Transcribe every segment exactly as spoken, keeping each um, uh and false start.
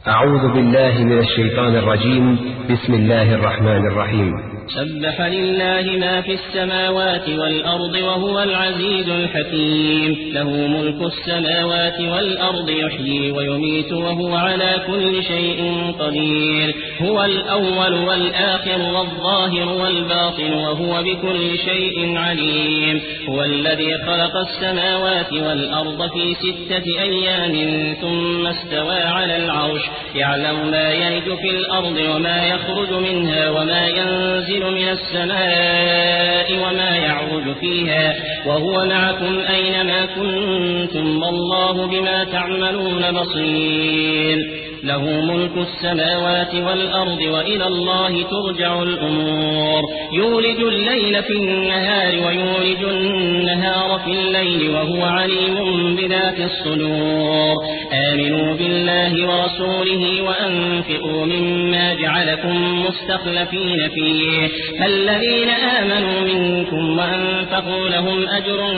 أعوذ بالله من الشيطان الرجيم. بسم الله الرحمن الرحيم. سبح لله ما في السماوات والأرض وهو العزيز الحكيم. له ملك السماوات والأرض يحيي ويميت وهو على كل شيء قدير. هو الأول والآخر والظاهر والباطن وهو بكل شيء عليم. هو الذي خلق السماوات والأرض في ستة أيام ثم استوى على العرش يعلم ما يلج في الأرض وما يخرج منها وما ينزل من السماء وما يعرج فيها وهو معكم أينما كنتم والله بما تعملون بصير. له ملك السماوات والأرض وإلى الله ترجع الأمور. يولج الليل في النهار ويولج النهار في الليل وهو عليم بذات الصدور. آمنوا بالله ورسوله وأنفقوا مما جعلكم مستخلفين فيه فالذين آمنوا منكم وأنفقوا لهم أجر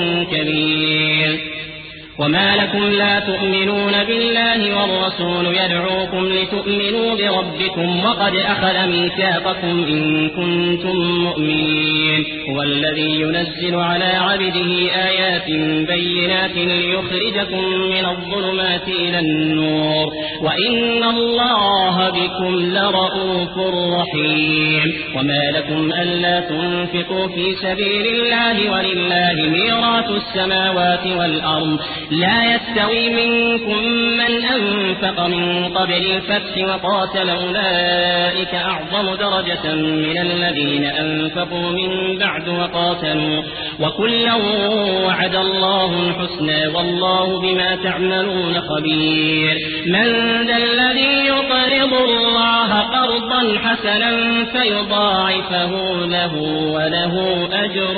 كبير. وما لكم لا تؤمنون بالله والرسول يدعوكم لتؤمنوا بربكم وقد أخذ ميثاقكم إن كنتم مؤمنين. هو الذي ينزل على عبده آيات بينات ليخرجكم من الظلمات إلى النور وإن الله بكم لرءوف رحيم. وما لكم ألا تنفقوا في سبيل الله ولله ميراث السماوات والأرض لا يستوي منكم من أنفق من قبل الفتح وقاتل أولئك أعظم درجة من الذين أنفقوا من بعد وقاتلوا وكلا وعد الله الحسنى والله بما تعملون خبير. من ذا الذي يقرض الله قرضا حسنا فيضاعفه له وله أجر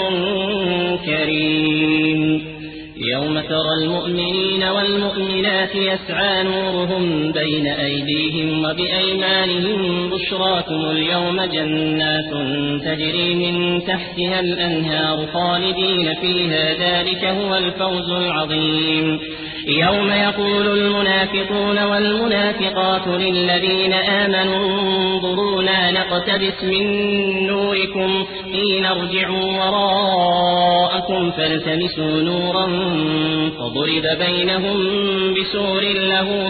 كريم. يوم ترى المؤمنين والمؤمنات يسعى نورهم بين أيديهم وبأيمانهم بشراكم اليوم جنات تجري من تحتها الأنهار خالدين فيها ذلك هو الفوز العظيم. يوم يقول المنافقون والمنافقات للذين آمنوا انظرونا نقتبس من نوركم قيل ارجعوا وراءكم فالتمسوا نورا فضرب بينهم بسور له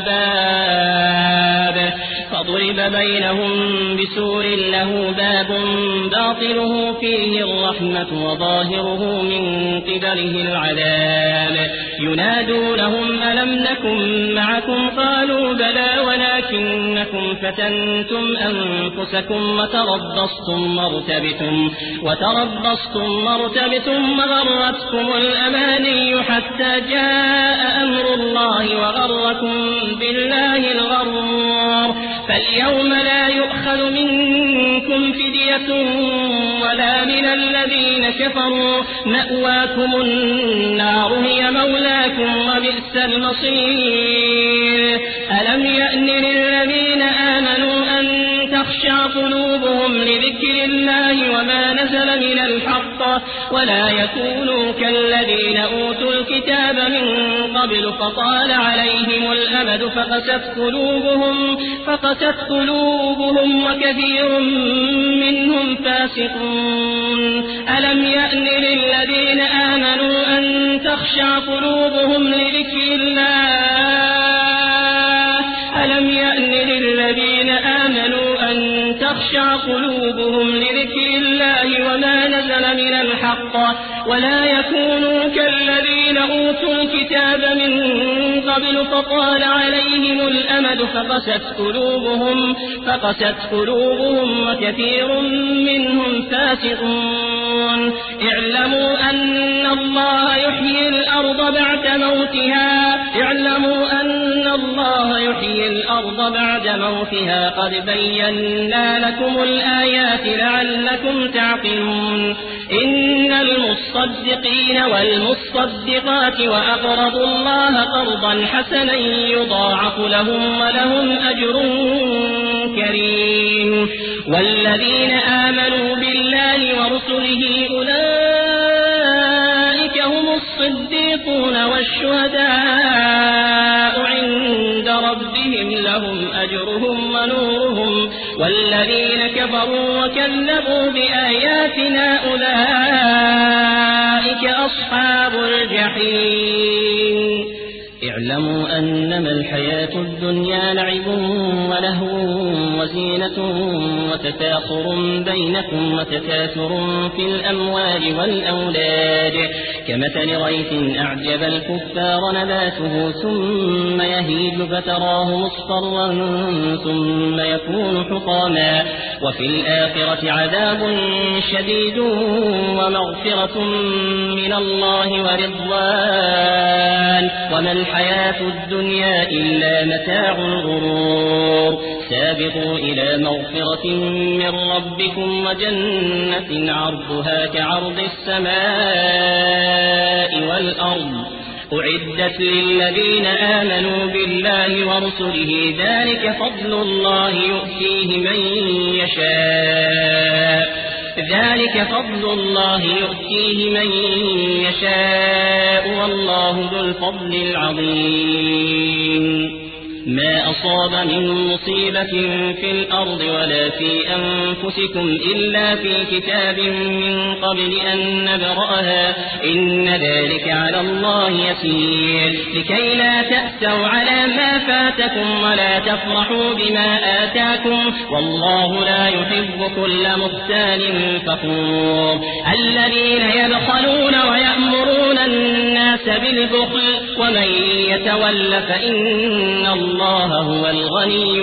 باب فضرب بينهم بسور له باب باطنه فيه الرحمة وظاهره من قبله العذاب. ينادونهم ألم نكن معكم قالوا بلى ولكنكم فتنتم أنفسكم وتربصتم مرتبتم وتربصتم مرتبتم وغرتكم الأماني حتى جاء أمر الله وغركم بالله الغرور. فاليوم لا يؤخذ منكم فدية ولا من الذين كفروا مأواكم النار هي مولاكم وبئس المصير. ألم يأن للذين آمنوا أن تخشع قلوبهم لذكر الله وما نزل من الحق ولا يكونوا كالذين أوتوا الكتاب من قبل فطال عليهم الأمد فقست قلوبهم فقست قلوبهم وكثير منهم فاسقون. ألم يأن للذين آمنوا أن تخشع قلوبهم لذكر الله ألم يأن للذين آمنوا أن تخشع قلوبهم لذكر الله وما نزل من الحق ولا يكونوا كالذين أوتوا الكتاب من قبل فطال عليهم الأمد فقست قلوبهم فقست قلوبهم وكثير منهم فاسقون. اعلموا أن الله يحيي الأرض بعد موتها اعلموا أن الله يحيي الأرض بعد موتها قد بينا لكم الآيات لعلكم تعقلون. إن المصدقين والمصدقات وأقرضوا الله قرضا حسنا يضاعف لهم ولهم أجر كريم. والذين آمنوا بالله ورسله أولئك هم الصديقون والشهداء عند ربهم لهم أجرهم ونورهم والذين كفروا وكذبوا بآياتنا أولئك أصحاب الجحيم اعلموا أنما الحياة الدنيا لعب ولهو وزينة وتفاخر بينكم وتكاثر في الأموال والأولاد كمثل غيث أعجب الكفار نباته ثم يهيج فتراه مصفرا ثم يكون حطاما وفي الآخرة عذاب شديد ومغفرة من الله ورضوان وما الحياة الدنيا إلا متاع الغرور سابقوا إلى مغفرة من ربكم وجنة عرضها كعرض السماء والأرض أعدت للذين آمنوا بالله ورسله ذلك فضل الله يؤتيه من يشاء ذلك فضل الله يؤتيه من يشاء والله ذو الفضل العظيم ما أصاب من مصيبة في الأرض ولا في أنفسكم إلا في كتاب من قبل أن نبرأها إن ذلك على الله يسير لكي لا تأسوا على ما فاتكم ولا تفرحوا بما آتاكم والله لا يحب كل مختال فخور الذين يبخلون ويأمرون الناس بالبخل ومن يتول فإن الله الله هو الغني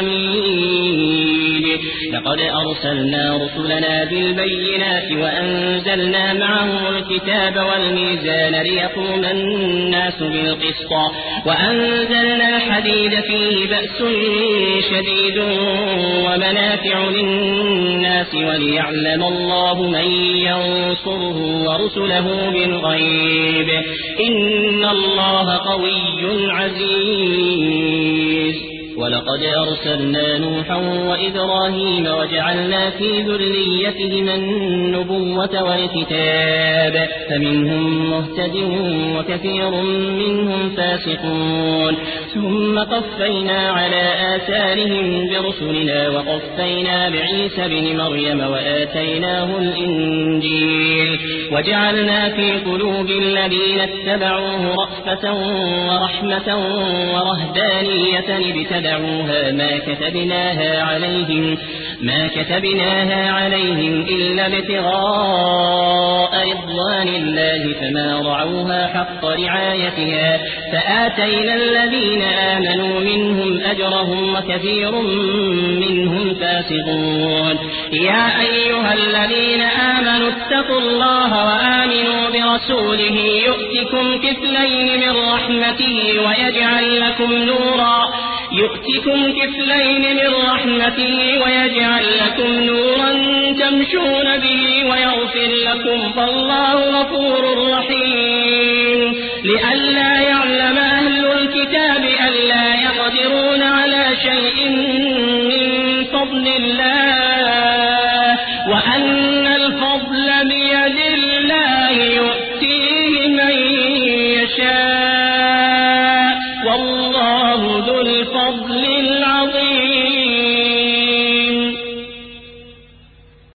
الحميد لقد أرسلنا رسلنا بالبينات وأنزلنا معهم الكتاب والميزان ليقوم الناس بالقسط وأنزلنا الحديد فيه بأس شديد ومنافع للناس وليعلم الله من ينصره ورسله بالغيب إن الله قوي عزيز ولقد أرسلنا نوحا وإبراهيم وجعلنا في ذريتهما النبوة والكتاب فمنهم مهتد وكثير منهم فاسقون ثم قفينا على آثارهم برسلنا وقفينا بعيسى بن مريم وآتيناه الإنجيل وجعلنا في قلوب الذين اتبعوه رأفة ورحمة ورهبانية ابتدعوها ما كتبناها عليهم ما كتبناها عليهم إلا ابتغاء رضوان الله فما رعوها حق رعايتها فآتينا الذين آمنوا منهم أجرهم وكثير منهم فاسقون يا أيها الذين آمنوا اتقوا الله وآمنوا برسوله يؤتكم كفلين من رحمته ويجعل لكم نورا يؤتكم كفلين من رحمته ويجعل لكم نورا تمشون به ويغفر لكم فالله غفور رحيم لئلا يعلم أهل الكتاب ألا يقدرون على شيء من فضل الله وأن الفضل بيد الله يؤتيه